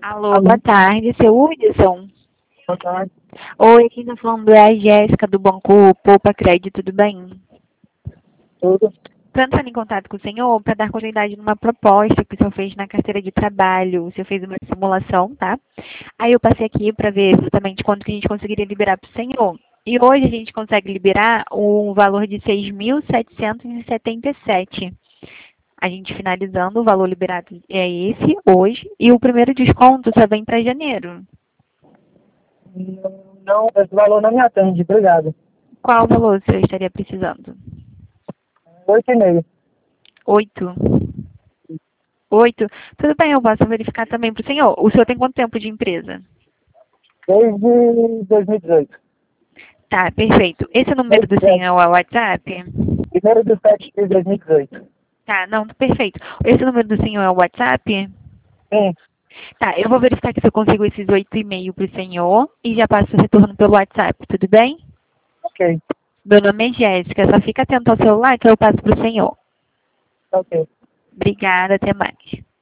Alô, boa tarde, seu Hudson. Boa tarde. Oi, quem está falando é a Jéssica do Banco Poupa Crédito, tudo bem? Tudo? Estou entrando em contato com o senhor para dar continuidade numa proposta que o senhor fez na carteira de trabalho. O senhor fez uma simulação, tá? Aí eu passei aqui para ver exatamente quanto que a gente conseguiria liberar para o senhor. E hoje a gente consegue liberar um valor de 6.777. A gente finalizando, o valor liberado é esse hoje. E o primeiro desconto só vem para janeiro. Não, esse valor não me atende, obrigado. Qual valor o senhor estaria precisando? 8,5. 8. 8. Tudo bem, eu posso verificar também para o senhor. O senhor tem quanto tempo de empresa? Desde 2018. Tá, perfeito. Esse número do senhor é o WhatsApp? Primeiro de 7 de 2018. Tá, não, perfeito. Esse número do senhor é o WhatsApp? Sim, Tá, eu vou verificar se eu consigo esses 8,5 para o senhor e já passo o retorno pelo WhatsApp, tudo bem? ok. Meu nome é Jéssica, só fica atento ao celular que eu passo para o senhor. Ok. Obrigada, até mais.